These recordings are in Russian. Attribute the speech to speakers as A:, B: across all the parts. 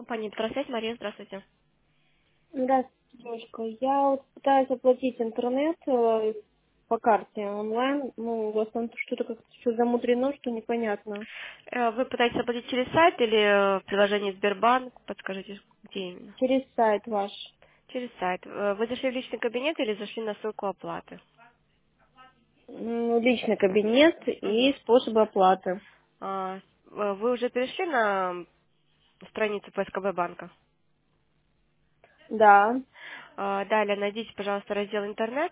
A: компания «Петросвязь». Мария, здравствуйте.
B: Здравствуйте, девушка. Я вот пытаюсь оплатить интернет по карте онлайн. Ну, в основном что-то как-то все замудрено, что непонятно.
A: Вы пытаетесь оплатить через сайт или приложение Сбербанк? Подскажите, где именно?
B: Через сайт ваш.
A: Через сайт. Вы зашли в личный кабинет или зашли на ссылку оплаты?
B: Личный кабинет и
A: Мгм.
B: способы оплаты.
A: Вы уже перешли на страницу ПСКБ банка?
B: Да.
A: Далее найдите, пожалуйста, раздел «Интернет».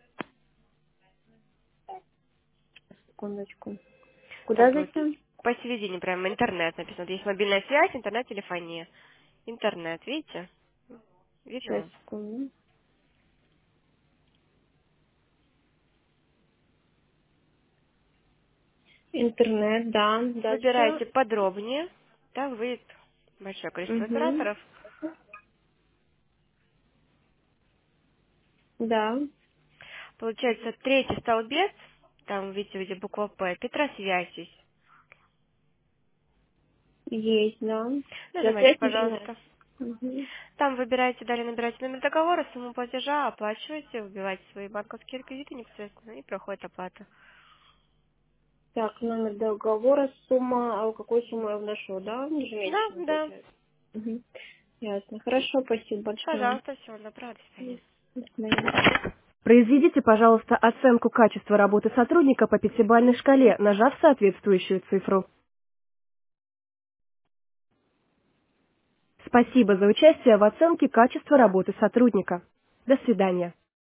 B: Секундочку. Куда
A: Так вот,
B: зайти?
A: посередине прямо «Интернет» написано. Вот есть мобильная связь, интернет, телефония. Интернет, видите?
B: Сейчас,
A: Видно?
B: секунду. Интернет, да. Дальше.
A: Выбираете подробнее. Там выйдет большое количество
B: Угу.
A: операторов.
B: Да.
A: Получается, третий столбец, там видите, буква П, Петросвязь есть.
B: Есть, да. За
A: Нажимайте,
B: связь интернет.
A: пожалуйста.
B: Угу.
A: Там выбираете, далее набираете номер договора, сумму платежа, оплачиваете, вбиваете свои банковские реквизиты непосредственно и проходит оплата.
B: Так, номер договора, сумма, а какую сумму я вношу, да?
A: Да,
B: Ежемесячно,
A: да.
B: получается. Угу. Ясно. Хорошо, спасибо большое.
A: Пожалуйста, всего доброго, до свидания.
B: До свидания.
A: Произведите, пожалуйста, оценку качества работы сотрудника по пятибалльной шкале, нажав соответствующую цифру. Спасибо за участие в оценке качества работы сотрудника. До свидания.